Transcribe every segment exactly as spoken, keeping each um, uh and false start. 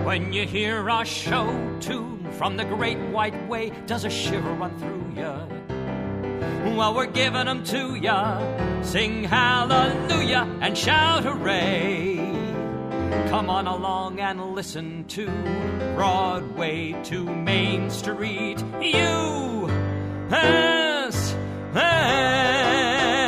When you hear our show tune from the great white way, does a shiver run through ya? Well, we're giving them to ya. Sing hallelujah and shout hooray. Come on along and listen to Broadway to Main Street. U S A.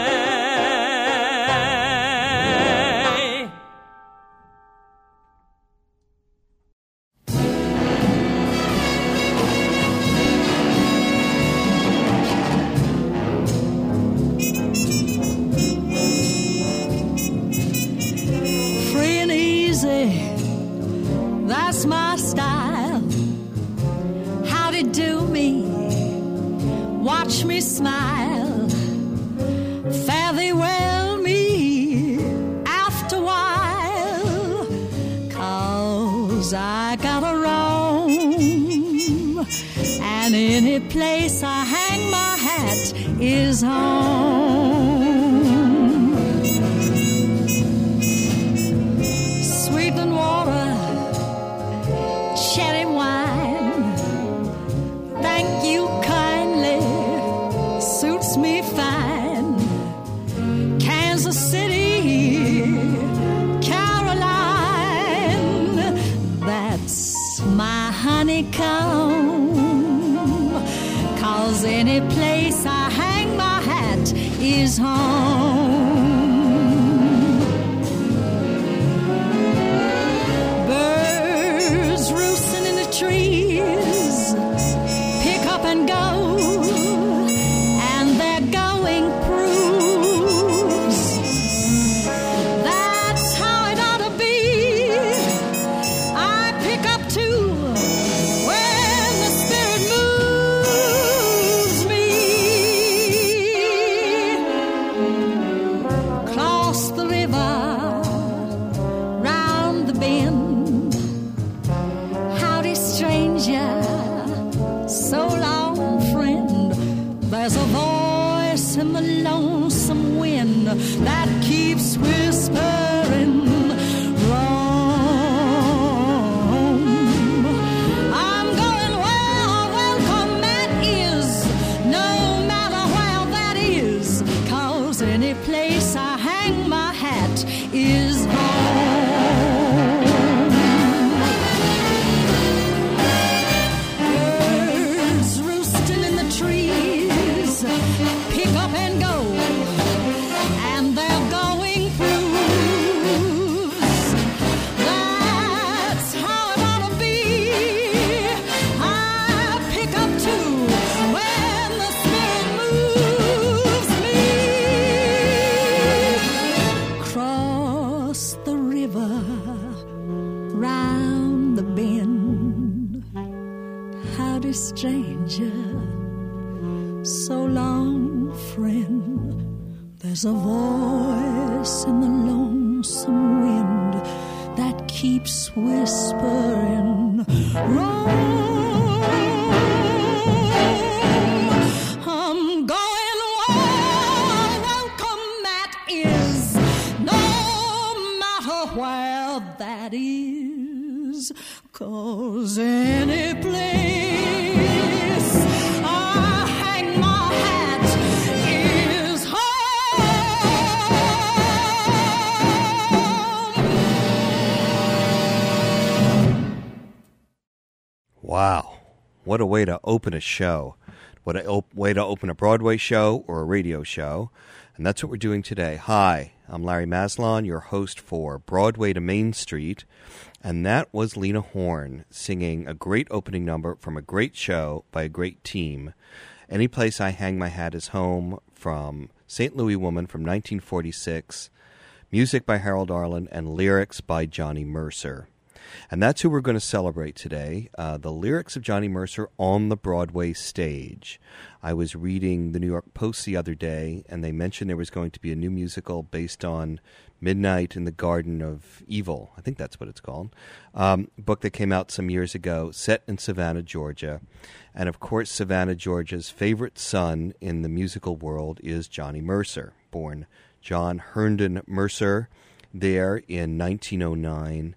That's my style. How'd it do me? Watch me smile. Fare thee well me after a while. 'Cause I gotta roam, and any place I hang my hat is home. Sweetening water, cherry wine, thank you kindly, suits me fine. Kansas City, Caroline, that's my honeycomb. 'Cause any place I hang my hat is home. Trees pick up and go, and their going proves that's how it ought to be. I pick up too when the spirit moves me. Cross the river, round the bend, stranger, so long, friend. There's a voice in the lonesome wind that keeps whispering, Rome. I'm going where a welcome mat is, no matter where that is. 'Cause any place I hang my hat is home. Pick up and go, and they're going through. That's how it ought to be. I pick up too when the spirit moves me. Cross the river, round the bend. Howdy, stranger, so long, friend. There's a voice in the lonesome wind that keeps whispering, Rome. I'm going where welcome mat is, no matter where that is. 'Cause any place I hang my hat is home. Wow. What a way to open a show. What a op- way to open a Broadway show or a radio show. And that's what we're doing today. Hi, I'm Larry Maslon, your host for Broadway to Main Street. And that was Lena Horne singing a great opening number from a great show by a great team. Any Place I Hang My Hat Is Home from Saint Louis Woman from nineteen forty-six. Music by Harold Arlen and lyrics by Johnny Mercer. And that's who we're going to celebrate today, uh, the lyrics of Johnny Mercer on the Broadway stage. I was reading the New York Post the other day, and they mentioned there was going to be a new musical based on Midnight in the Garden of Evil. I think that's what it's called. Um, book that came out some years ago, set in Savannah, Georgia. And, of course, Savannah, Georgia's favorite son in the musical world is Johnny Mercer, born John Herndon Mercer there in nineteen oh nine.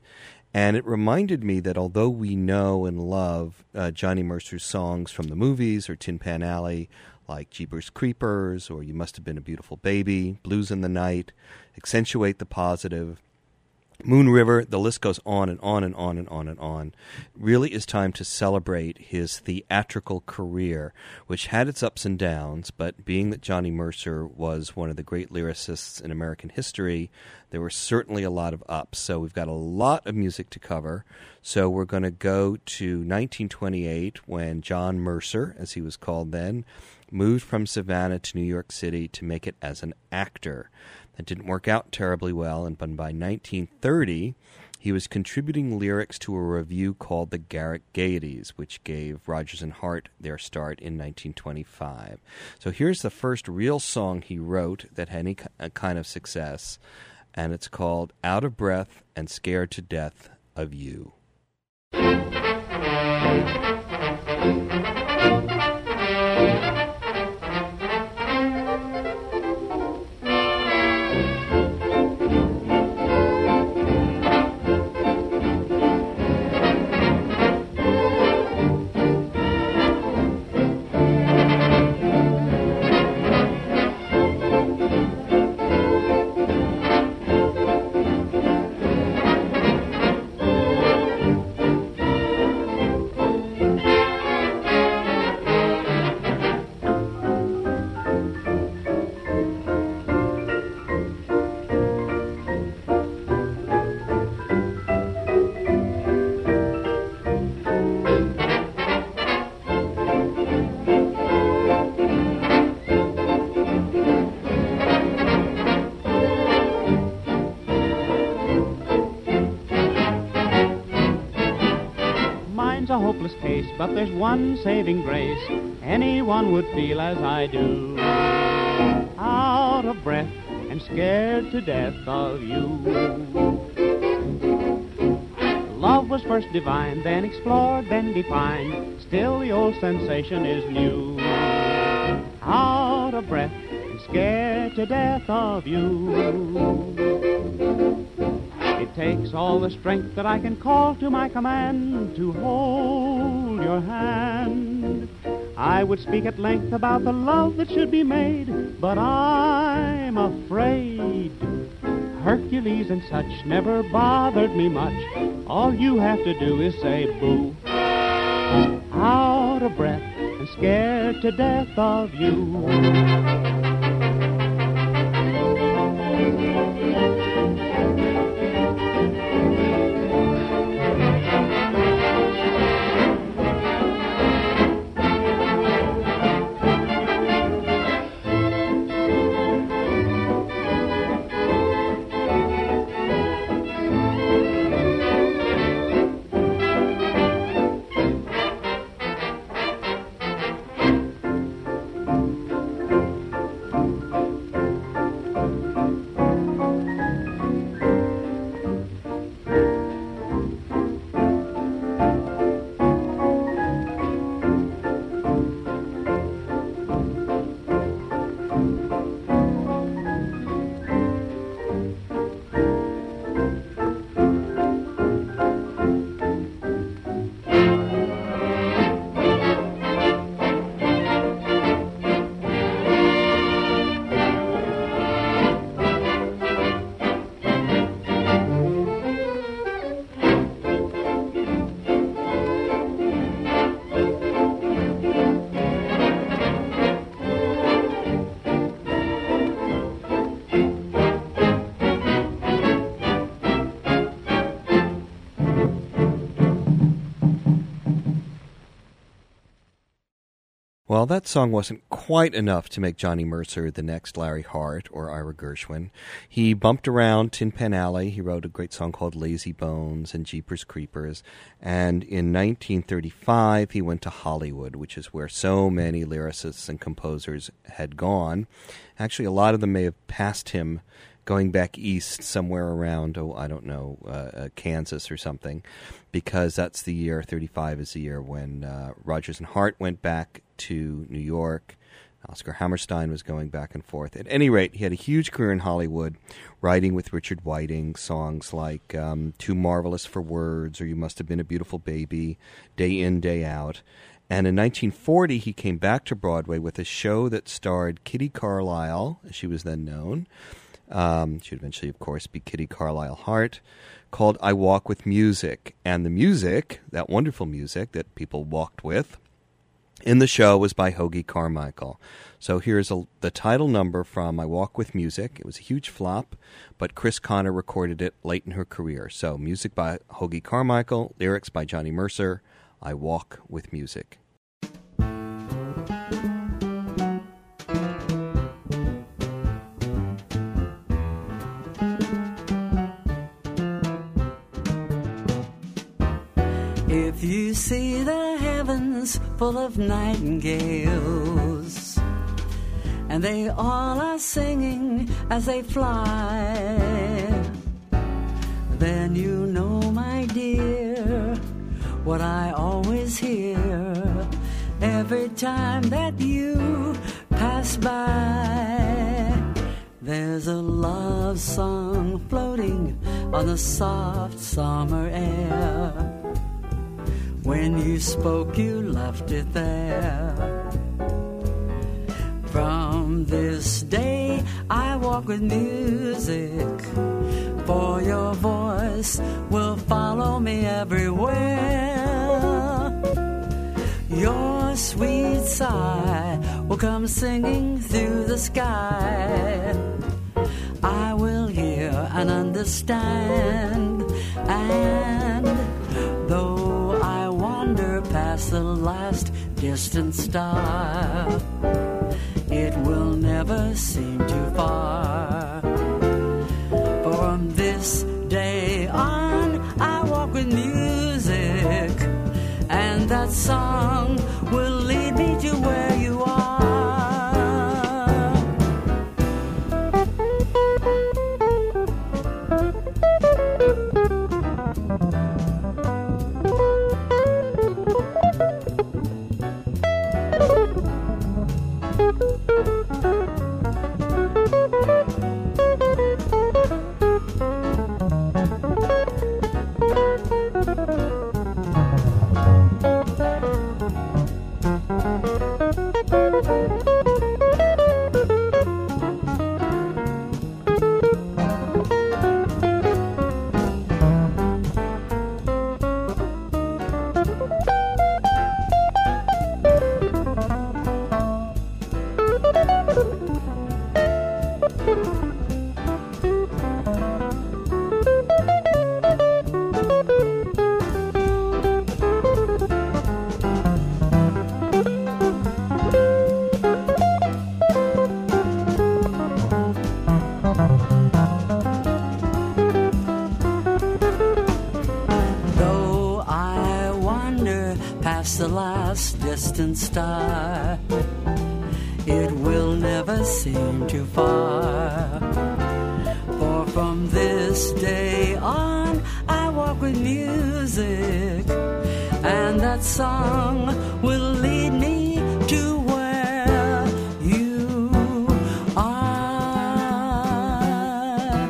And it reminded me that although we know and love uh, Johnny Mercer's songs from the movies or Tin Pan Alley, like Jeepers Creepers or You Must Have Been a Beautiful Baby, Blues in the Night, Accentuate the Positive, Moon River, the list goes on and on and on and on and on. It really is time to celebrate his theatrical career, which had its ups and downs, but being that Johnny Mercer was one of the great lyricists in American history, there were certainly a lot of ups. So we've got a lot of music to cover. So we're going to go to nineteen twenty-eight when John Mercer, as he was called then, moved from Savannah to New York City to make it as an actor. That didn't work out terribly well, and by nineteen thirty, he was contributing lyrics to a revue called the Garrick Gaieties, which gave Rodgers and Hart their start in nineteen twenty-five. So here's the first real song he wrote that had any kind of success, and it's called Out of Breath and Scared to Death of You. But there's one saving grace, anyone would feel as I do, out of breath and scared to death of you. Love was first divine, then explored, then defined, still the old sensation is new, out of breath and scared to death of you. It takes all the strength that I can call to my command to hold your hand. I would speak at length about the love that should be made, but I'm afraid. Hercules and such never bothered me much. All you have to do is say boo. Out of breath and scared to death of you. Well, that song wasn't quite enough to make Johnny Mercer the next Larry Hart or Ira Gershwin. He bumped around Tin Pan Alley. He wrote a great song called Lazy Bones and Jeepers Creepers. And in nineteen thirty-five, he went to Hollywood, which is where so many lyricists and composers had gone. Actually, a lot of them may have passed him going back east somewhere around, oh, I don't know, uh, uh, Kansas or something, because that's the year, thirty-five is the year when uh, Rodgers and Hart went back to New York. Oscar Hammerstein was going back and forth. At any rate, he had a huge career in Hollywood, writing with Richard Whiting songs like um, Too Marvelous for Words or You Must Have Been a Beautiful Baby, Day In, Day Out. And in nineteen forty, he came back to Broadway with a show that starred Kitty Carlisle, as she was then known. Um, she would eventually, of course, be Kitty Carlisle Hart, called I Walk with Music. And the music, that wonderful music that people walked with, in the show was by Hoagy Carmichael. So here's a, the title number from I Walk with Music. It was a huge flop, but Chris Connor recorded it late in her career. So music by Hoagy Carmichael, lyrics by Johnny Mercer, I Walk with Music. If you see the heavens full of nightingales, and they all are singing as they fly, then you know, my dear, what I always hear every time that you pass by. There's a love song floating on the soft summer air. When you spoke, you left it there. From this day, I walk with music, for your voice will follow me everywhere. Your sweet sigh will come singing through the sky. I will hear and understand, and though I wander past the last distant star, it will never seem too far. For from this day on, I walk with music, and that song will lead me to where you are. Distant star, it will never seem too far. For from this day on, I walk with music, and that song will lead me to where you are.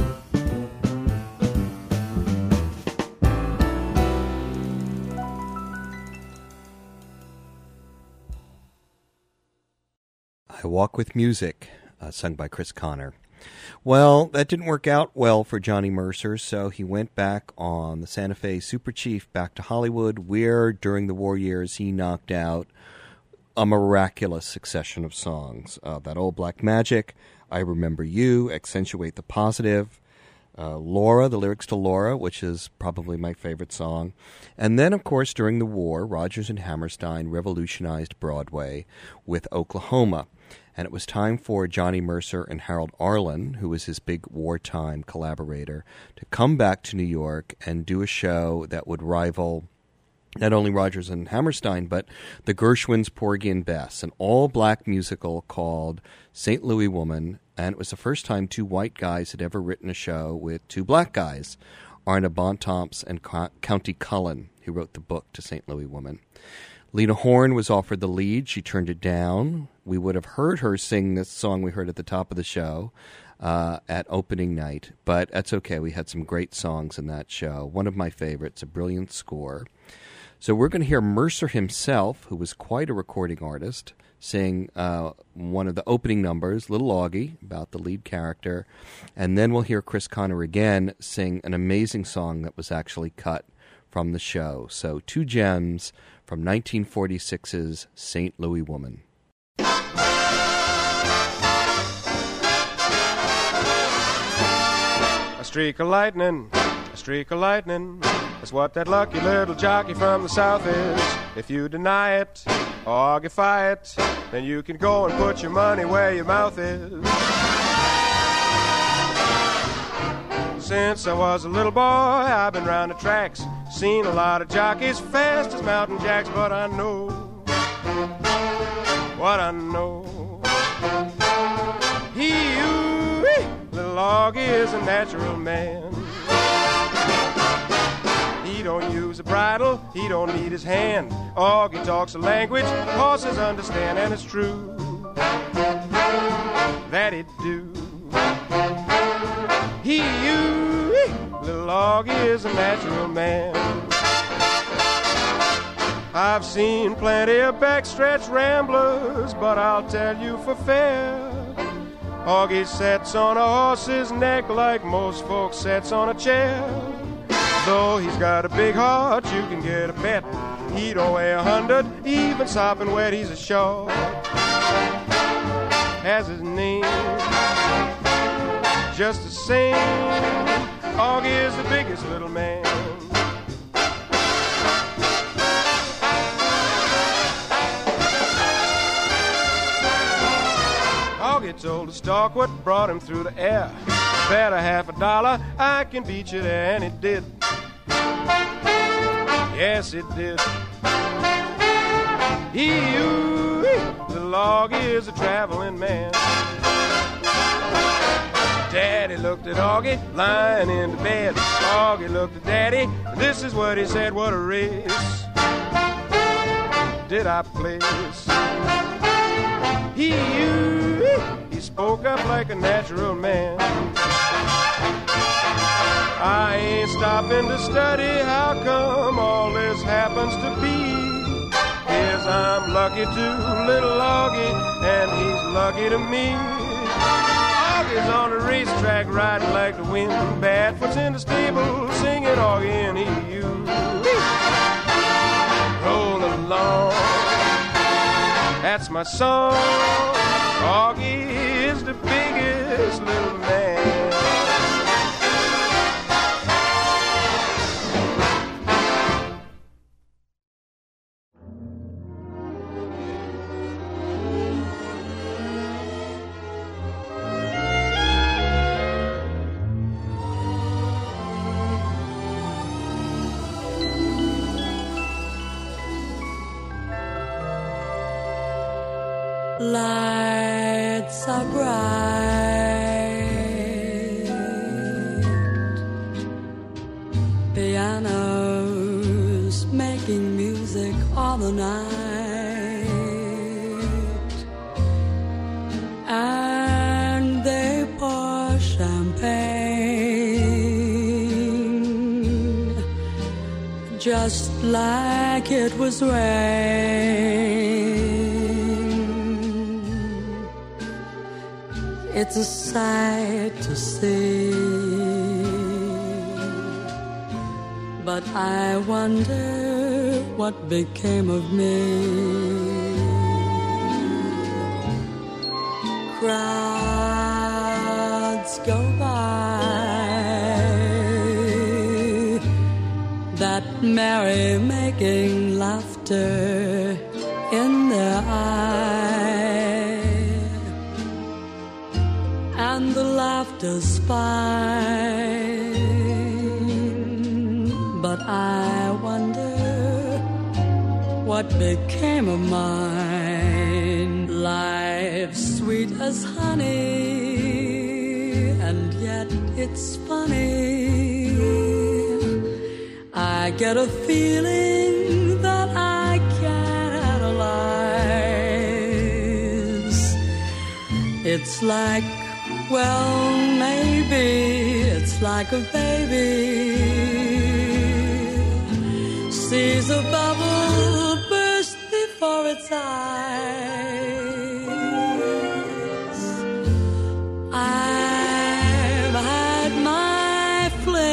I Walk with Music, uh, sung by Chris Connor. Well, that didn't work out well for Johnny Mercer, so he went back on the Santa Fe Super Chief back to Hollywood, where during the war years he knocked out a miraculous succession of songs. Uh, that Old Black Magic, I Remember You, Accentuate the Positive, uh, Laura, the lyrics to Laura, which is probably my favorite song. And then, of course, during the war, Rodgers and Hammerstein revolutionized Broadway with Oklahoma. And it was time for Johnny Mercer and Harold Arlen, who was his big wartime collaborator, to come back to New York and do a show that would rival not only Rodgers and Hammerstein, but the Gershwins, Porgy and Bess, an all-black musical called Saint Louis Woman. And it was the first time two white guys had ever written a show with two black guys, Arna Bontemps and County Cullen, who wrote the book to Saint Louis Woman. Lena Horne was offered the lead. She turned it down. We would have heard her sing this song we heard at the top of the show uh, at opening night, but that's okay. We had some great songs in that show. One of my favorites, a brilliant score. So we're going to hear Mercer himself, who was quite a recording artist, sing uh, one of the opening numbers, Little Augie, about the lead character. And then we'll hear Chris Connor again sing an amazing song that was actually cut from the show. So two gems from nineteen forty-six's Saint Louis Woman. A streak of lightning, a streak of lightning, that's what that lucky little jockey from the south is. If you deny it, or defy it, then you can go and put your money where your mouth is. Since I was a little boy, I've been round the tracks, seen a lot of jockeys fast as mountain jacks, but I know what I know. He, little Augie is a natural man. He don't use a bridle, he don't need his hand. Augie talks a language horses understand, and it's true that it do. He, little Augie is a natural man. I've seen plenty of backstretch ramblers, but I'll tell you for fair, Augie sets on a horse's neck like most folks sets on a chair. Though he's got a big heart, you can get a bet he don't weigh a hundred, even sopping wet, he's a short. Has his name just the same, Augie is the biggest little man. Augie told the stalk what brought him through the air. Bet a half a dollar I can beat you there, and it did. Yes, it did. He, little Augie is a traveling man. Daddy looked at Augie lying in the bed. Augie looked at Daddy. This is what he said: what a race did I place? He, he spoke up like a natural man. I ain't stopping to study how come all this happens to be. Yes, I'm lucky too, little Augie, and he's lucky to me. Augie's on the racetrack riding like the wind. Badfoot's in the stable singing Augie and E U. Roll along, that's my song. Augie is the biggest little man. Lights are bright, pianos making music all the night, and they pour champagne just like it was rain. It's a sight to see, but I wonder what became of me. Crowds go by, that merry-making laughter in their eyes, and the laughter's fine, but I wonder what became of mine. Life's sweet as honey, and yet it's funny. I get a feeling that I can't It's like, well, maybe it's like a baby sees a bubble burst before its eyes. I've had my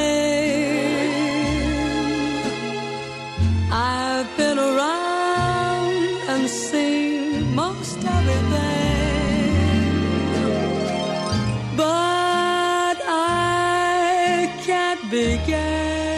fling. I've been around and seen most everything, but I can't begin.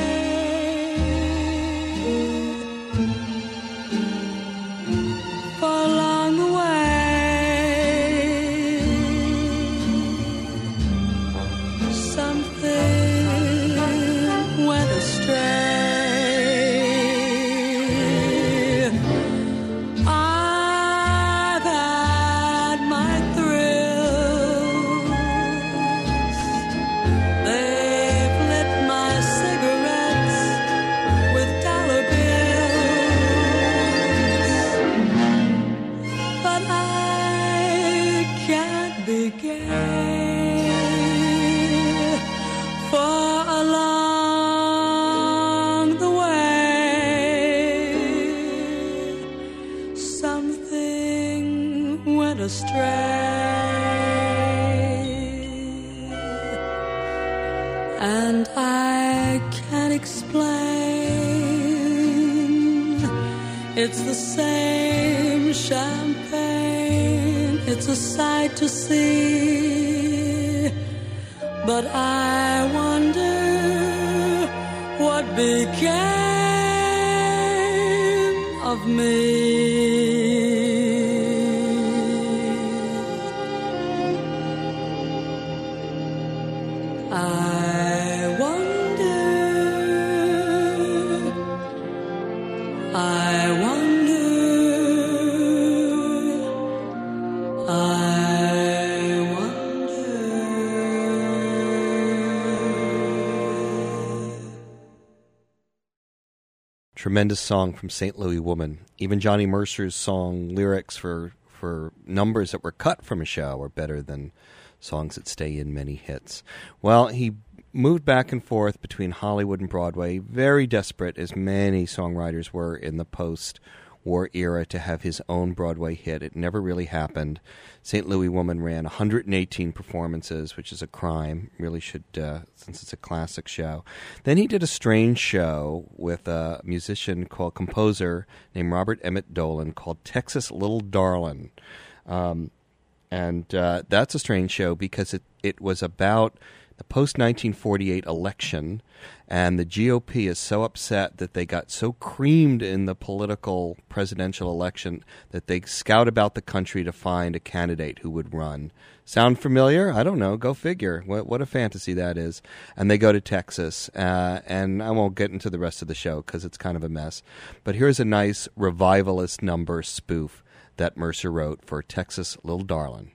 And I can't explain. It's the same champagne. It's a sight to see. But I wonder what became of me. I wonder, I wonder, I wonder. Tremendous song from Saint Louis Woman. Even Johnny Mercer's song lyrics for, for numbers that were cut from a show are better than songs that stay in many hits. Well, he moved back and forth between Hollywood and Broadway, very desperate, as many songwriters were in the post-war era, to have his own Broadway hit. It never really happened. Saint Louis Woman ran one hundred eighteen performances, which is a crime, really should, uh, since it's a classic show. Then he did a strange show with a musician called, composer named Robert Emmett Dolan, called Texas Little Darlin'. Um, And uh, that's a strange show because it, it was about the post-nineteen forty-eight election, and the G O P is so upset that they got so creamed in the political presidential election that they scout about the country to find a candidate who would run. Sound familiar? I don't know. Go figure. What, what a fantasy that is. And they go to Texas, uh, and I won't get into the rest of the show because it's kind of a mess. But here's a nice revivalist number spoof that Mercer wrote for Texas Little Darlin'.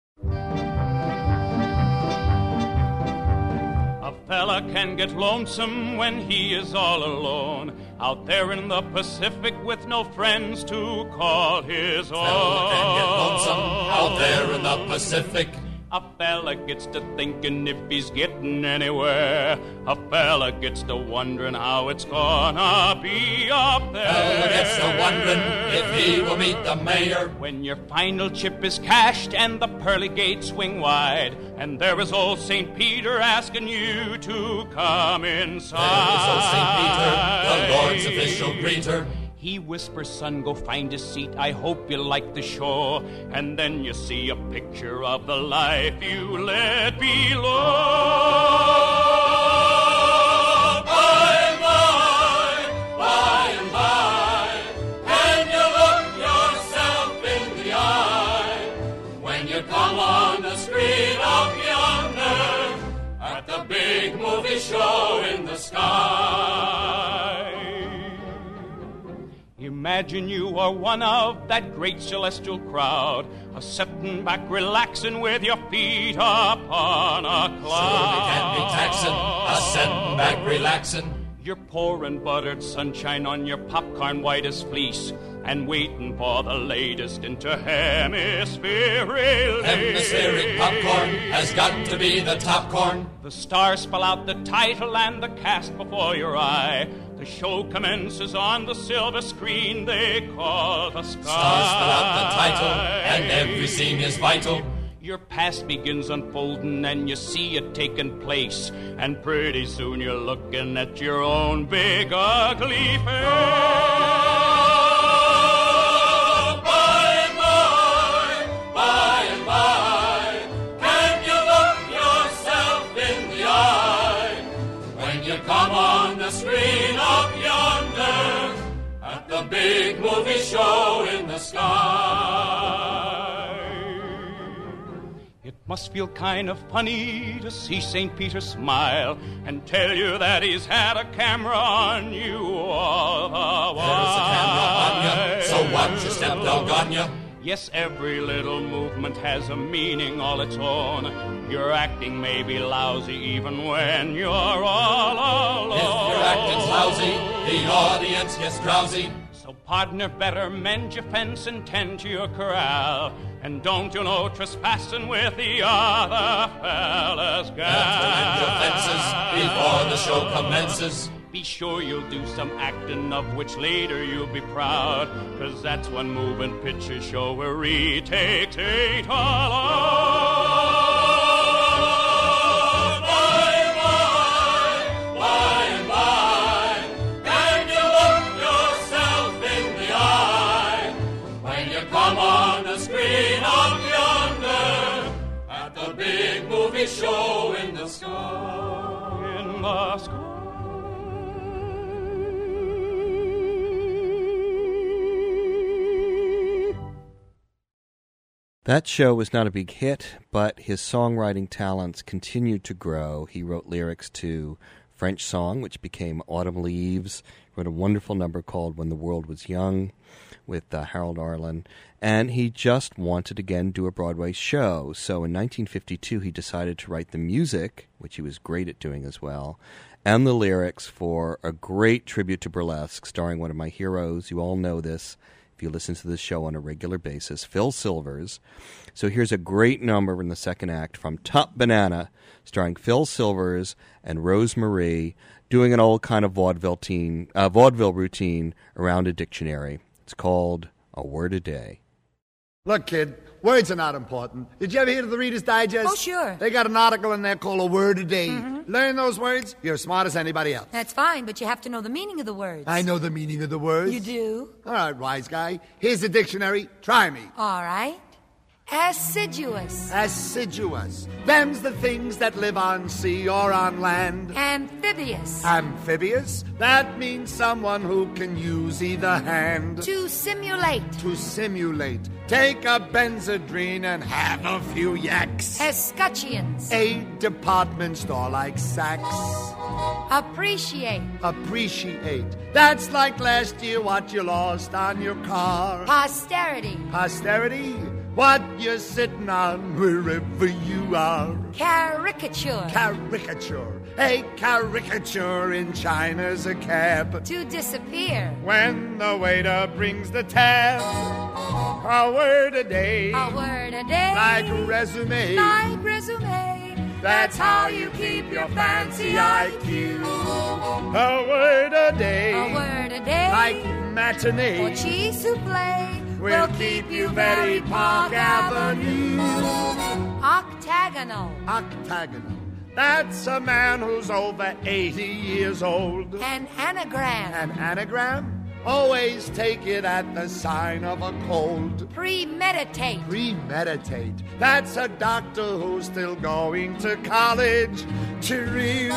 A fella can get lonesome when he is all alone, out there in the Pacific with no friends to call his own. Fella can get lonesome out there in the Pacific. A fella gets to thinking if he's getting anywhere. A fella gets to wondering how it's gonna be up there. Fella gets to wondering if he will meet the mayor. When your final chip is cashed and the pearly gates swing wide, and there is old Saint Peter asking you to come inside. There is old Saint Peter, the Lord's official greeter. He whispers, son, go find a seat. I hope you like the show. And then you see a picture of the life you led below. By and by, by and by, can you look yourself in the eye when you come on the street up yonder at the big movie show in the sky? Imagine you are one of that great celestial crowd, a sitting back relaxing with your feet upon a cloud. So we can't be taxing, a sitting back relaxing. You're pouring buttered sunshine on your popcorn white as fleece and waiting for the latest into hemispheric. Hemispheric popcorn has got to be the top corn. The stars spell out the title and the cast before your eye. The show commences on the silver screen they call the sky. Stars spell out the title and every scene is vital. Your past begins unfolding and you see it taking place, and pretty soon you're looking at your own big ugly face. Oh, by and by, by and by, can you look yourself in the eye when you come on the screen up yonder at the big movie show in the sky? It must feel kind of funny to see Saint Peter smile and tell you that he's had a camera on you all the while. There's a camera on you, so watch your step, doggone you. Yes, every little movement has a meaning all its own. Your acting may be lousy even when you're all alone. If your acting's lousy, the audience gets drowsy. So, partner, better mend your fence and tend to your corral. And don't you know trespassing with the other fellas, gal. Better mend your fences before the show commences. Be sure you'll do some acting of which later you'll be proud, 'cause that's when moving pictures show where retakes ain't allowed. Show in the sky, in the sky. That show was not a big hit, but his songwriting talents continued to grow. He wrote lyrics to French Song, which became Autumn Leaves. He wrote a wonderful number called When the World Was Young with uh, Harold Arlen. And he just wanted, again, to do a Broadway show. So in nineteen fifty-two, he decided to write the music, which he was great at doing as well, and the lyrics for a great tribute to burlesque starring one of my heroes. You all know this if you listen to this show on a regular basis, Phil Silvers. So here's a great number in the second act from Top Banana, starring Phil Silvers and Rose Marie, doing an old kind of vaudeville, teen, uh, vaudeville routine around a dictionary. It's called A Word a Day. Look, kid, words are not important. Did you ever hear of the Reader's Digest? Oh, sure. They got an article in there called A Word a Day. Mm-hmm. Learn those words, you're as smart as anybody else. That's fine, but you have to know the meaning of the words. I know the meaning of the words. You do? All right, wise guy. Here's the dictionary. Try me. All right. Assiduous. Assiduous. Them's the things that live on sea or on land. Amphibious. Amphibious. That means someone who can use either hand. To simulate. To simulate. Take a Benzedrine and have a few yaks. Escutcheons. A department store like Saks. Appreciate. Appreciate. That's like last year what you lost on your car. Posterity. Posterity. What you're sitting on wherever you are. Caricature. Caricature. A caricature in China's a cab. To disappear. When the waiter brings the tab. A word a day. A word a day. Like resume. Like resume. That's how you keep your fancy I Q. A word a day. A word a day. Like matinee. Or cheese souffle. We'll keep you very Park Avenue. Octagonal. Octagonal. That's a man who's over eighty years old. An anagram. An anagram? Always take it at the sign of a cold. Premeditate. Premeditate. That's a doctor who's still going to college. True.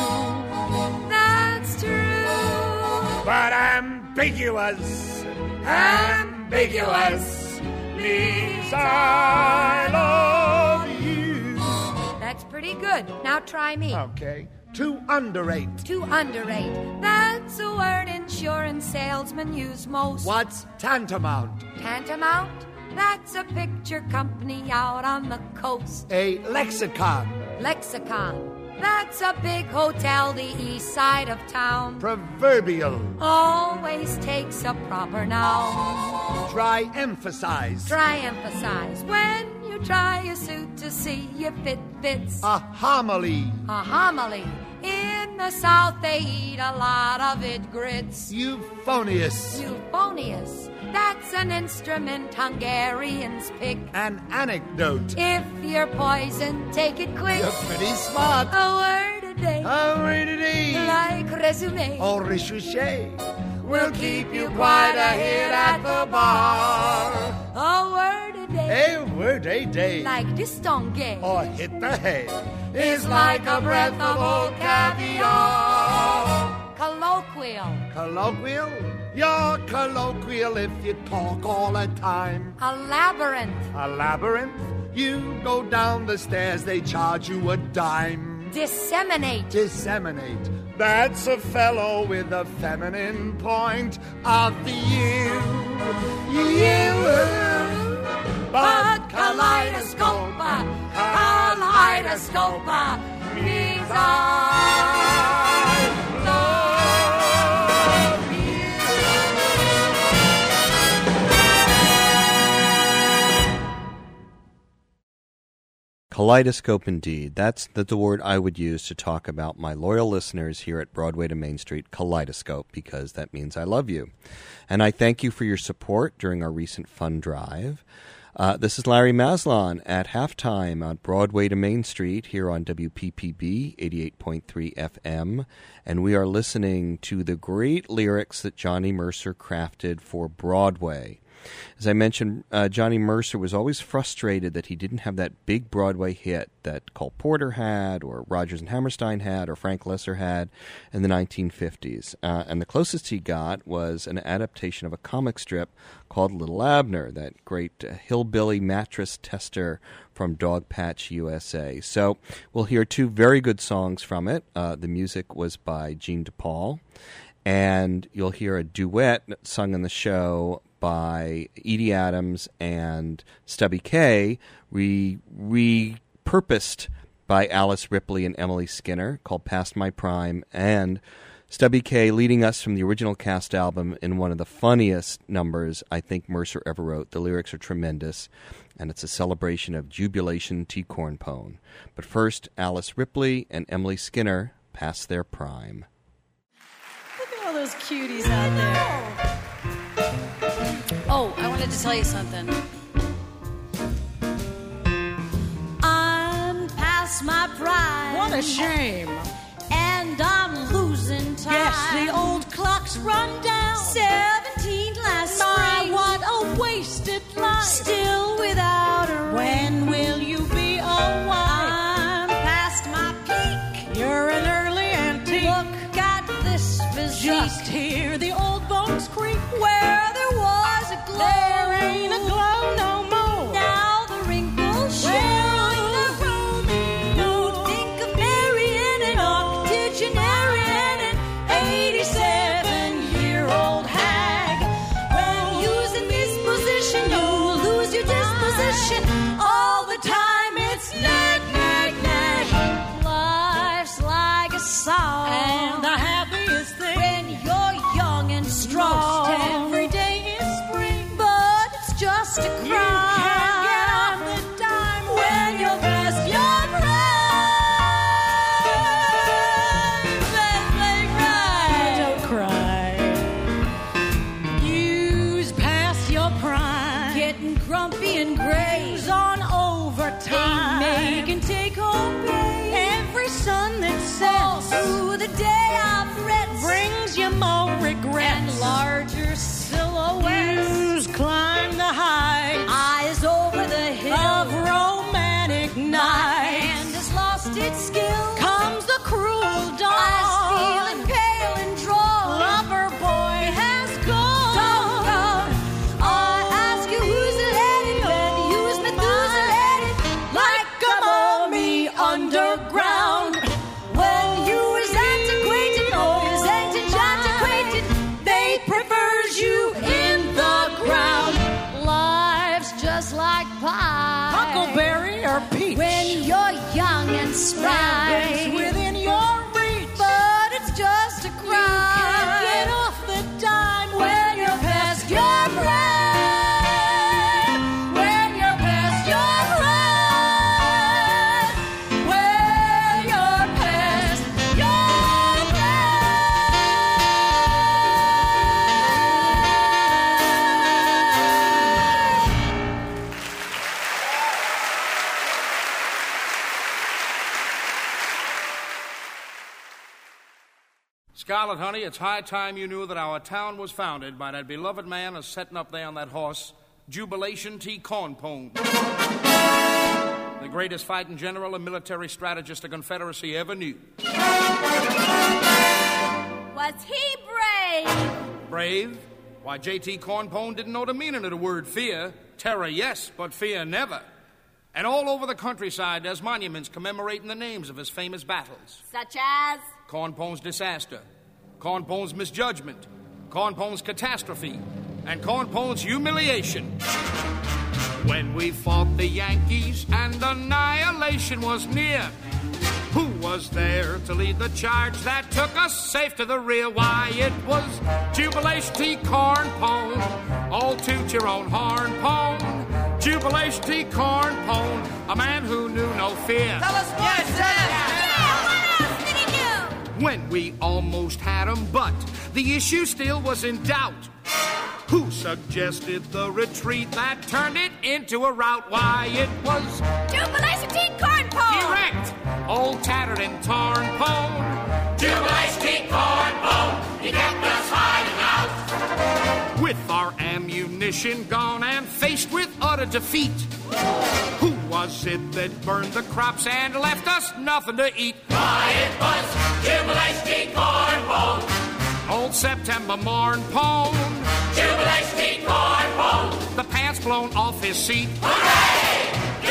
That's true. But ambiguous. Ambiguous. Means I love you. That's pretty good. Now try me. Okay. To underrate. To underrate. That's a word insurance salesmen use most. What's tantamount? Tantamount? That's a picture company out on the coast. A lexicon. Lexicon. That's a big hotel, the east side of town. Proverbial. Always takes a proper noun. Try emphasize. Try emphasize. When you try a suit to see if it fits. A homily. A homily. In the South they eat a lot of it grits. Euphonious. Euphonious. That's an instrument Hungarians pick. An anecdote. If you're poisoned, take it quick. You're pretty smart. A word a day. A word a day. Like resume. Or recherche. We'll keep you quite a hit at the bar. A word a day. A word a day. Like distingue. Or hit the head. Is like a breath of old caviar. Colloquial. Colloquial? You're colloquial if you talk all the time. A labyrinth. A labyrinth? You go down the stairs, they charge you a dime. Disseminate. Disseminate. That's a fellow with a feminine point of view. You. But kaleidoscope, kaleidoscope means I love you. Kaleidoscope indeed. That's the, the word I would use to talk about my loyal listeners here at Broadway to Main Street, Kaleidoscope, because that means I love you. And I thank you for your support during our recent fund drive. Uh, this is Larry Maslon at halftime on Broadway to Main Street here on W P P B eighty-eight point three F M, and we are listening to the great lyrics that Johnny Mercer crafted for Broadway. As I mentioned, uh, Johnny Mercer was always frustrated that he didn't have that big Broadway hit that Cole Porter had, or Rodgers and Hammerstein had, or Frank Loesser had in the nineteen fifties. Uh, and the closest he got was an adaptation of a comic strip called Little Abner, that great uh, hillbilly mattress tester from Dogpatch, U S A. So we'll hear two very good songs from it. Uh, the music was by Gene DePaul, and you'll hear a duet sung in the show by Edie Adams and Stubby Kaye, re- repurposed by Alice Ripley and Emily Skinner, called Past My Prime, and Stubby Kaye leading us from the original cast album in one of the funniest numbers I think Mercer ever wrote. The lyrics are tremendous, and it's a celebration of Jubilation T. Cornpone. But first, Alice Ripley and Emily Skinner, Past Their Prime. Look at all those cuties out there. Oh, I wanted to tell you something. I'm past my prime. What a shame. And I'm losing time. Yes, the old clock's run down. Seventeen last My, spring. what a wasted life. Still without a ring. When will you be a wife? I'm past my peak. You're an early antique. Look at this physique. Just hear the old bones creak. Where there was a glow. There ain't a glow no more. Now the wrinkles show. Where are the Romeo? Who'd think of marrying an octogenarian, an eighty-seven-year-old hag? When you's in this position, you lose your disposition. All the time it's nag, nag, nag. Life's like a song, And the happiest thing when you're young and strong. Most Every day is spring, but it's just a crime. You can't get off the dime when you're past your prime. Let's play right. Don't cry. You's past your prime. Getting grumpy and gray. Who's on overtime. Making take-home pay. Every sun that All sets through the day I've read brings you more regrets. and larger silhouettes. Who's climbed the heights Eyes over the hill. of romantic My nights. hand has lost its skill. Comes the cruel dawn. Eyes feeling pale and drawn. Lover boy has gone. Doggone. I ask you who's let it, then who's Methuselah, like a mummy underground. When you is antiquated, or is antiquated, they prefers you in the ground. Life's just like pie. Huckleberry or peach. When you're young and spry. Strawberries with Scarlet, honey, it's high time you knew that our town was founded by that beloved man who's sitting up there on that horse, Jubilation T. Cornpone. The greatest fighting general and military strategist the Confederacy ever knew. Was he brave? Brave? Why, J T. Cornpone didn't know the meaning of the word fear. Terror, yes, but fear never. And all over the countryside, there's monuments commemorating the names of his famous battles. Such as? Cornpone's disaster, Cornpone's misjudgment, Cornpone's catastrophe, and Cornpone's humiliation. When we fought the Yankees and annihilation was near, who was there to lead the charge that took us safe to the rear? Why, it was Jubilation T. Cornpone. All toot your own horn, Pone. Jubilation T. Cornpone, a man who knew no fear. Tell us more, yes, yeah, what else did he do? When we almost had him, but the issue still was in doubt. Who suggested the retreat that turned it into a rout? Why, it was Jubilation T. Cornpone. Correct. Old tattered and torn Pone. Jubilation T. Cornpone, he kept us hiding out. With our ammunition gone and faced with utter defeat, who was it that burned the crops and left us nothing to eat? Why, it was Jubilation T. Cornpone. Old September morn Pone. Jubilation T. Cornpone. The pants blown off his seat. Hooray!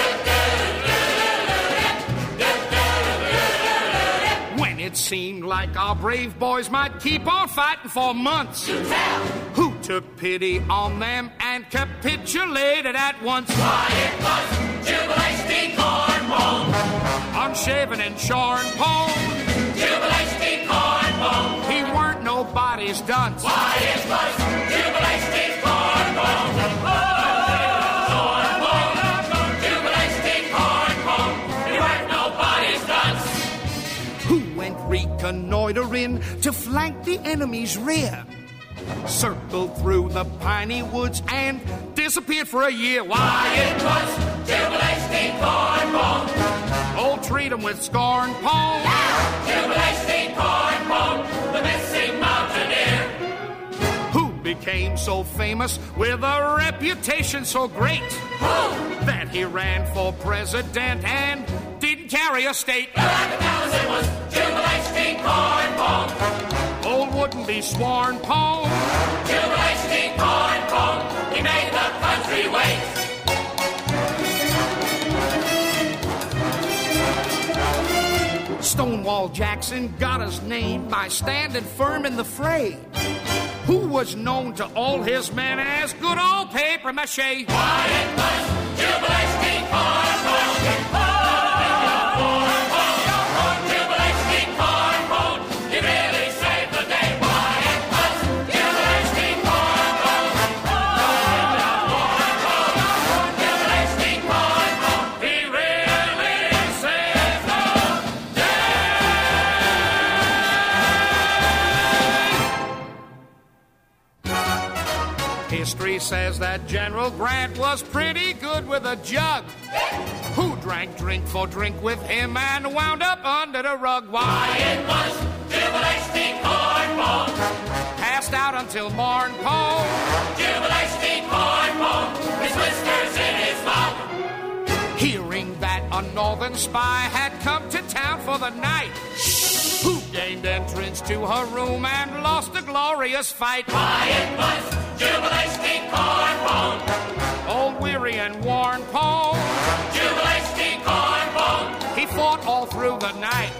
When it seemed like our brave boys might keep on fighting for months, you tell. Who took pity on them and capitulated at once? Why, it was Jubilation T. Cornpone. Unshaven and shorn Pone. Jubilation T. Cornpone. He weren't nobody's dunce. Why, it was Jubilation T. Cornpone. Cornpone. Jubilation T. Cornpone. He weren't nobody's dunce. Who went reconnoitering to flank the enemy's rear, circled through the piney woods and disappeared for a year? Why, it was Jubilation T. Cornpone. Oh, treat him with scorn, Pone. Yeah. Jubilation T. Cornpone, the missing mountaineer. Who became so famous with a reputation so great Who? that he ran for president and didn't carry a state? You'll have to tell us it was Jubilation T. Cornpone. Old wouldn't be sworn, Pone. Jubilation T. Cornpone, he made the country wait. Stonewall Jackson got his name by standing firm in the fray. Who was known to all his men as good old paper mache? Why, it was Jubilation T. Cornpone. Jubilation T. Cornpone, he really saved the day. Why, it was Jubilation T. Cornpone. Jubilation T. Cornpone, he really saved the day. History says that General Grant was pretty good with a jug. Who drank drink for drink with him and wound up under the rug? Why, it was Jubilation T. Cornpone. Passed out until morn, Pone. Jubilation T. Cornpone, his whiskers in his mouth. Hearing that a northern spy had come to town for the night, who gained entrance to her room and lost a glorious fight? Why, it was Jubilation T. Cornpone. Old weary and worn Pone. Jubilation T. Cornpone. He fought all through the night.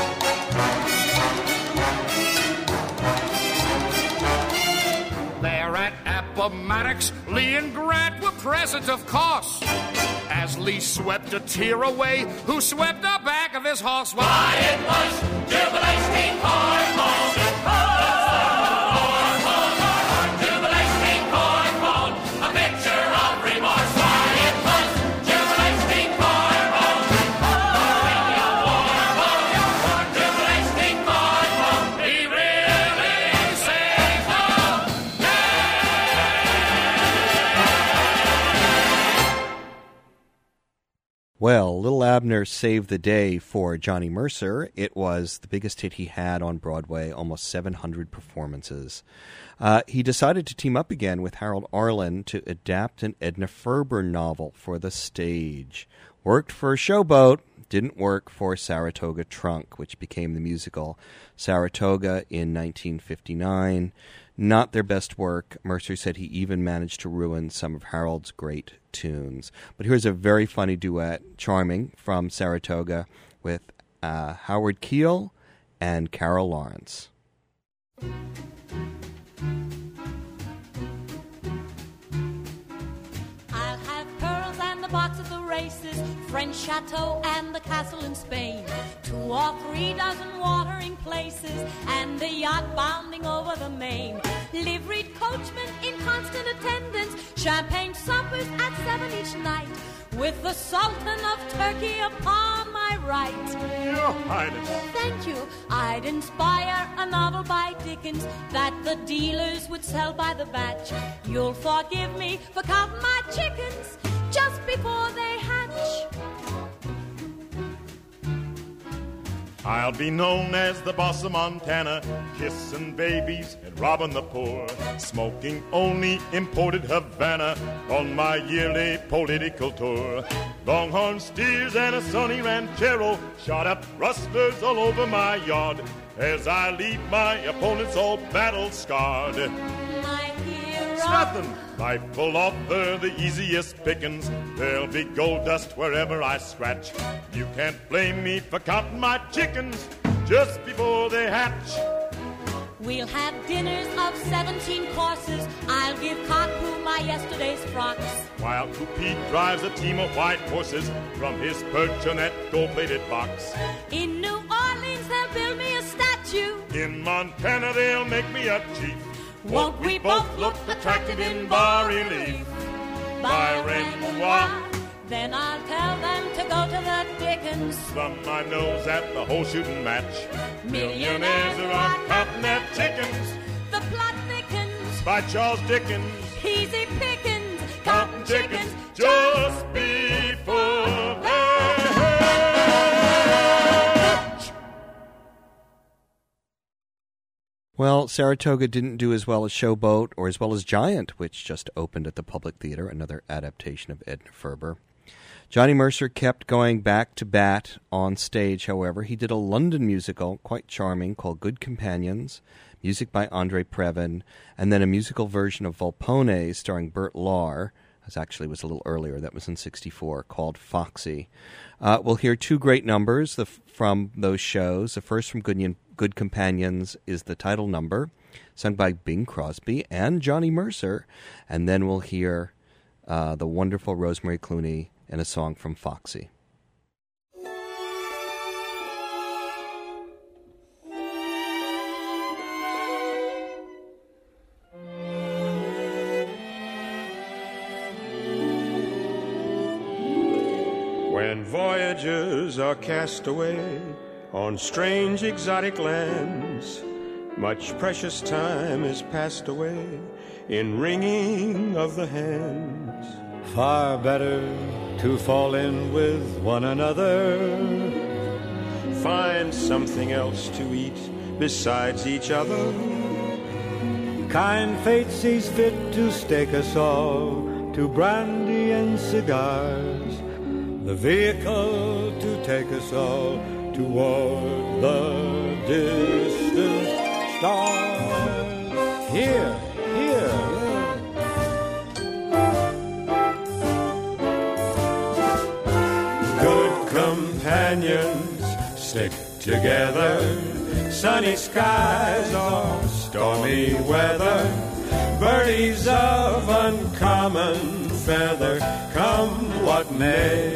There at Appomattox, Lee and Grant were present, of course, as Lee swept a tear away, who swept the back of his horse. Why, it was Jubilation T. Cornpone. Well, Little Abner saved the day for Johnny Mercer. It was the biggest hit he had on Broadway, almost seven hundred performances. Uh, he decided to team up again with Harold Arlen to adapt an Edna Ferber novel for the stage. Worked for Showboat, didn't work for Saratoga Trunk, which became the musical Saratoga in nineteen fifty-nine. Not their best work. Mercer said he even managed to ruin some of Harold's great tunes. But here's a very funny duet, charming, from Saratoga with uh, Howard Keel and Carol Lawrence. I'll have pearls and the box at the races, French chateau and the castle in Spain, two or three dozen watering places, and the yacht bounding over the main. Liveried coachmen in constant attendance, champagne suppers at seven each night, with the Sultan of Turkey upon my right. Your Highness. Thank you. I'd inspire a novel by Dickens that the dealers would sell by the batch. You'll forgive me for counting my chickens just before they hatch. I'll be known as the boss of Montana, kissing babies and robbing the poor, smoking only imported Havana on my yearly political tour. Longhorn steers and a sunny ranchero shot up rustlers all over my yard as I leave my opponents all battle-scarred. My hero. It's nothing. Life will offer the easiest pickings. There'll be gold dust wherever I scratch. You can't blame me for counting my chickens just before they hatch. We'll have dinners of seventeen courses. I'll give Kaku my yesterday's frocks. While Cupid drives a team of white horses from his perch on that gold-plated box. In New Orleans, they'll build me a statue. In Montana, they'll make me a chief. Won't we both look attractive in bas-relief? By Renoir. Then I'll tell them to go to the Dickens. Thumb my nose at the whole shooting match. Millionaires are out counting their chickens. The plot thickens. By Charles Dickens. Easy pickings. Counting chickens just before they hatch. Well, Saratoga didn't do as well as Showboat or as well as Giant, which just opened at the Public Theater, another adaptation of Edna Ferber. Johnny Mercer kept going back to bat on stage, however. He did a London musical, quite charming, called Good Companions, music by Andre Previn, and then a musical version of Volpone starring Bert Lahr. This actually was a little earlier. That was in sixty-four, called Foxy. Uh, we'll hear two great numbers the, from those shows. The first from Good, Good Companions is the title number, sung by Bing Crosby and Johnny Mercer. And then we'll hear uh, the wonderful Rosemary Clooney in a song from Foxy. When voyagers are cast away on strange exotic lands, much precious time is passed away in wringing of the hands. Far better to fall in with one another. Find something else to eat besides each other. Kind fate sees fit to stake us all to brandy and cigars, the vehicle to take us all toward the distant stars. Here, here. Good companions stick together. Sunny skies or stormy weather. Birdies of uncommon feather, come what may.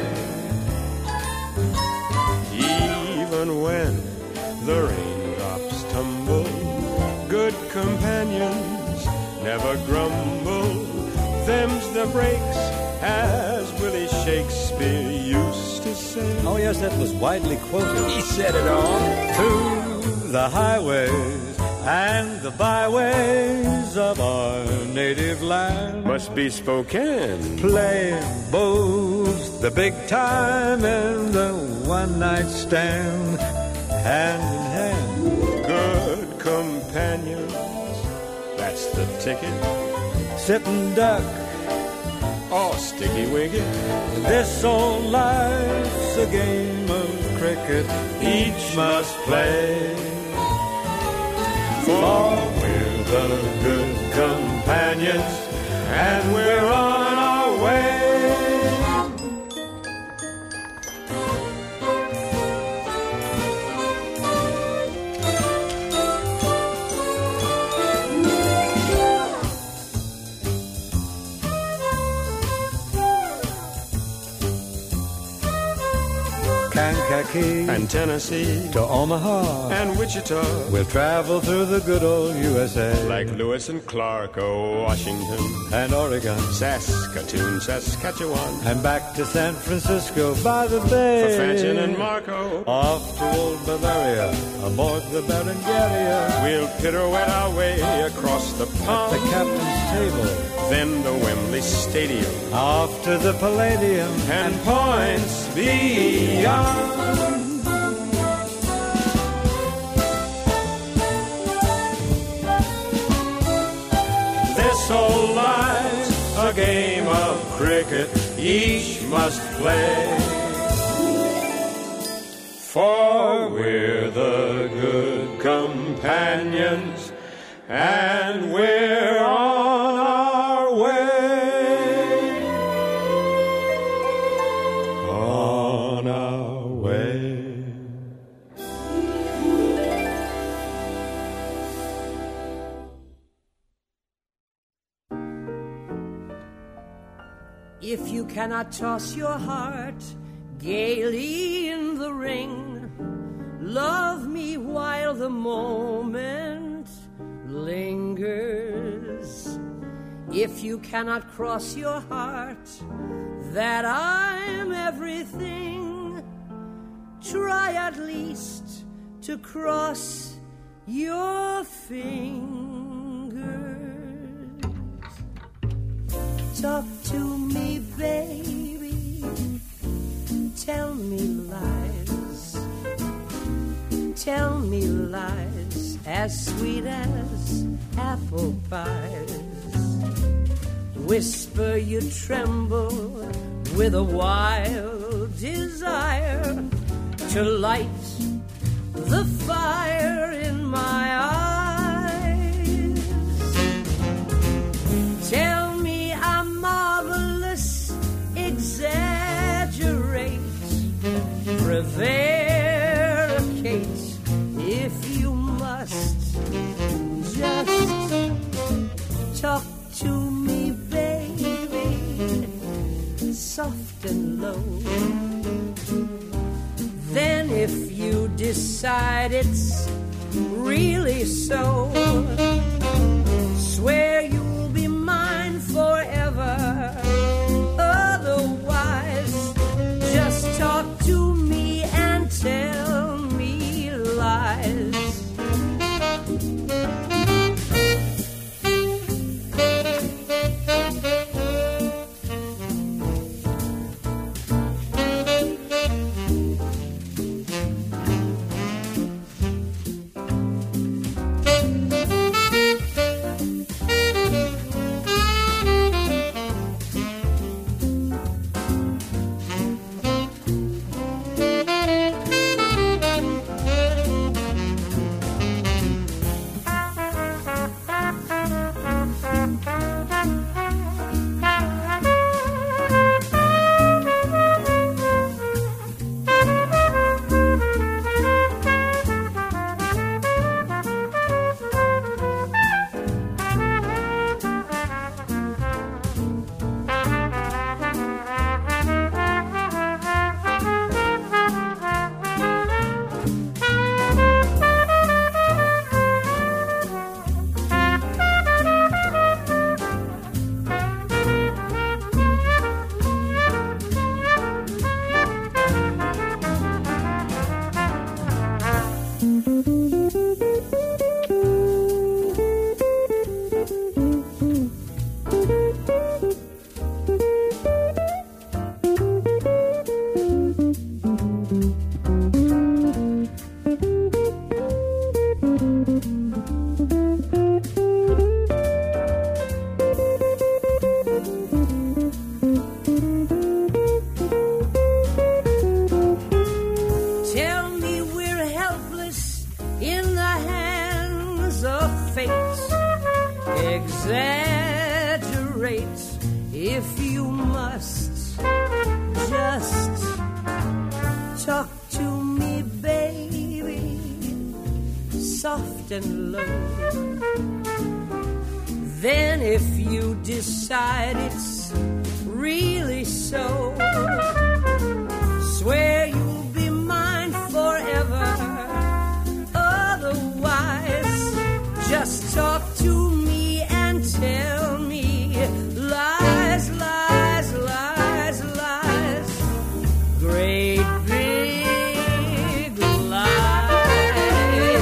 Even when the raindrops tumble, good companions never grumble. Them's the breaks, as Willie Shakespeare used to say. Oh yes, that was widely quoted. He said it all. To the highways and the byways of our native land. Must be Spokane. Playing both the big time and the one-night stand, hand in hand. Good companions, that's the ticket. Sitting duck, oh, sticky wicket. This old life's a game of cricket, each must play. For we're the good companions, and we're on our way. Kankakee and Tennessee to Omaha and Wichita. We'll travel through the good old U S A, like Lewis and Clark, oh, Washington and Oregon, Saskatoon, Saskatchewan, and back to San Francisco by the bay. For Fanchon and Marco, off to old Bavaria, aboard the Berengaria. We'll pirouette our way across the pond, at the captain's table, then the Wembley Stadium, off to the Palladium, and points beyond. This whole life's a game of cricket, each must play. For we're the good companions, and we're on our way. On our way. If you cannot toss your heart gaily in the ring, love me while the moment lingers. If you cannot cross your heart that I'm everything, try at least to cross your fingers. Talk to me, baby, tell me lies, tell me lies as sweet as apple pies. Whisper you tremble with a wild desire to light the fire in my eyes. Tell me I'm marvelous, exaggerate, prevaricate if you must. Just talk to me, baby, soft and low. Then if you decide it's really so, swear you'll be mine forever. Otherwise, just talk to me and tell me lies. Exaggerate if you must. Just talk to me, baby, soft and low. Then if you decide it's really so, swear you'll be mine forever. Otherwise, just talk to me and tell me lies, lies, lies, lies. Great big lies.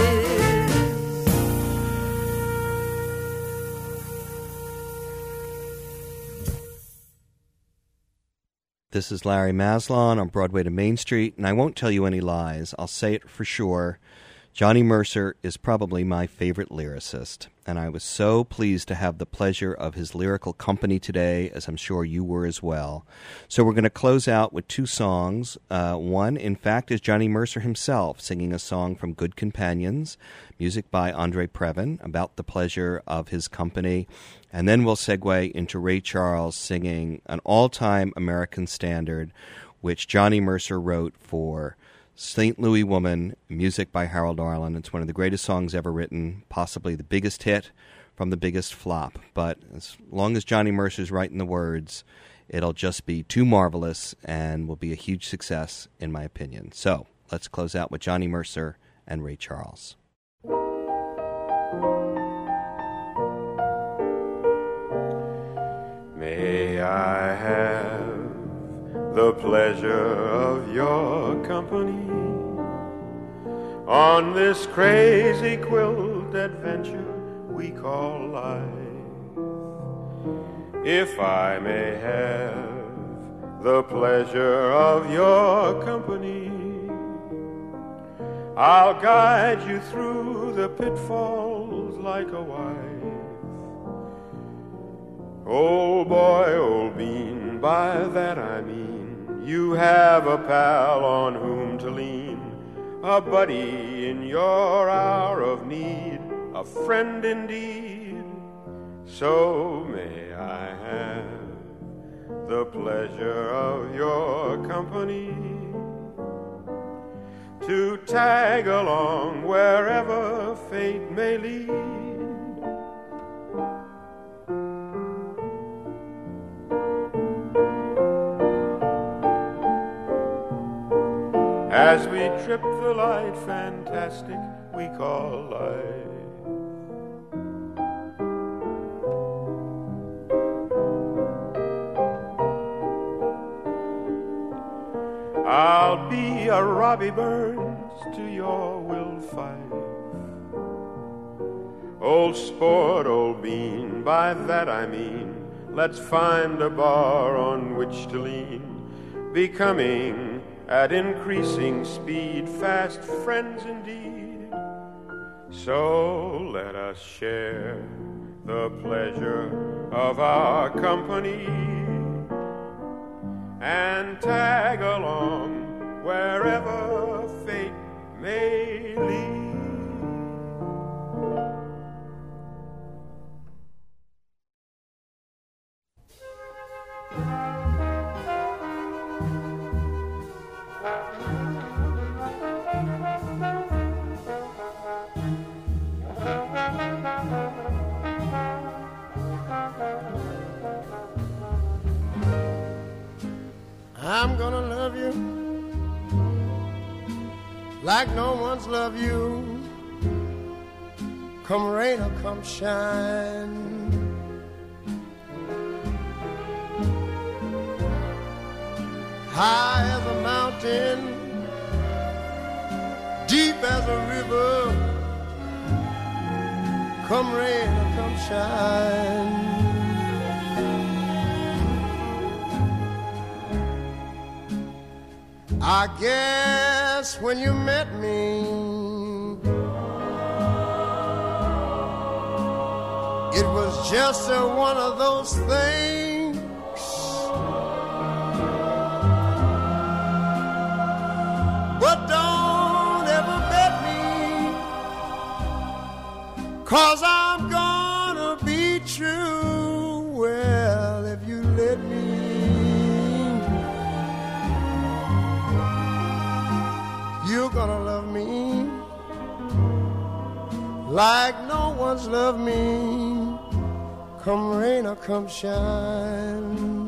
This is Larry Maslon on Broadway to Main Street, and I won't tell you any lies. I'll say it for sure. Johnny Mercer is probably my favorite lyricist, and I was so pleased to have the pleasure of his lyrical company today, as I'm sure you were as well. So we're going to close out with two songs. Uh, one, in fact, is Johnny Mercer himself singing a song from Good Companions, music by Andre Previn, about the pleasure of his company. And then we'll segue into Ray Charles singing an all-time American standard, which Johnny Mercer wrote for Saint Louis Woman, music by Harold Arlen. It's one of the greatest songs ever written, possibly the biggest hit from the biggest flop. But as long as Johnny Mercer's writing the words, it'll just be too marvelous and will be a huge success, in my opinion. So let's close out with Johnny Mercer and Ray Charles. May I have the pleasure of your company on this crazy quilt adventure we call life. If I may have the pleasure of your company, I'll guide you through the pitfalls like a wife. Old boy, old bean, by that I mean you have a pal on whom to lean, a buddy in your hour of need, a friend indeed. So may I have the pleasure of your company, to tag along wherever fate may lead. As we trip the light fantastic we call life. I'll be a Robbie Burns to your Will Fife. Old sport, old bean, by that I mean let's find a bar on which to lean, becoming at increasing speed, fast friends indeed. So let us share the pleasure of our company and tag along wherever fate may lead. I'm gonna love you like no one's loved you, come rain or come shine. High as a mountain, deep as a river, come rain or come shine. I guess when you met me, it was just a, one of those things. But don't ever bet me, 'cause I'm gonna be be true, well, if you let me, you're gonna love me like no one's loved me, come rain or come shine.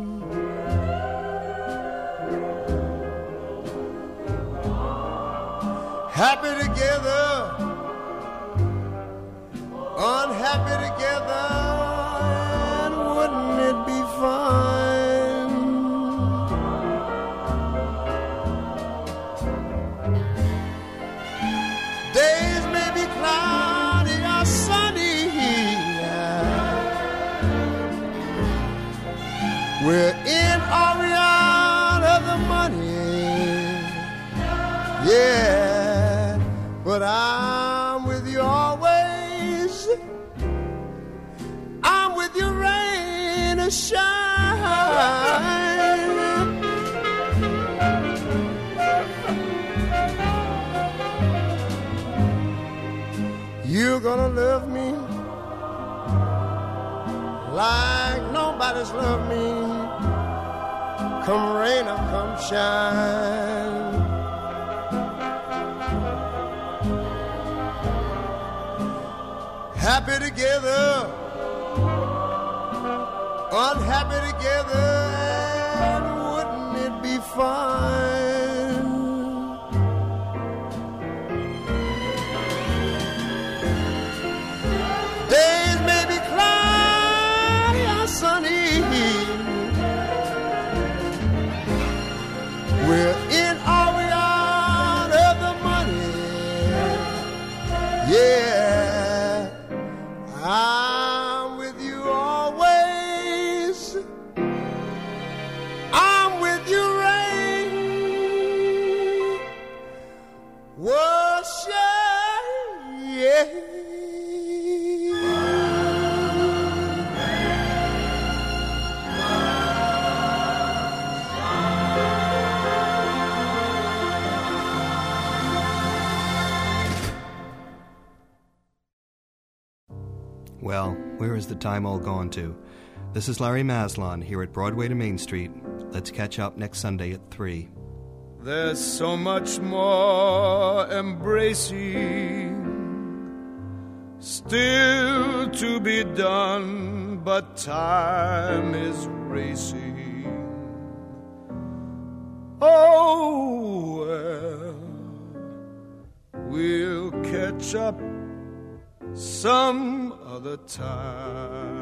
Happy together, unhappy together, and wouldn't it be fine? Days may be cloudy or sunny, we're in or we're out of the money, yeah. But I'm with you always. I'm with you, rain or shine. You're gonna love me like nobody's loved me, come rain or come shine. Happy together, unhappy together, and wouldn't it be fine? Days may be cloudy or sunny, we're in or we're out of the money, yeah. I'm with you always. I'm with you, rain. Wash, yeah. Well, where is the time all gone to? This is Larry Maslon here at Broadway to Main Street. Let's catch up next Sunday at three. There's so much more embracing still to be done, but time is racing. Oh, well, we'll catch up some other time.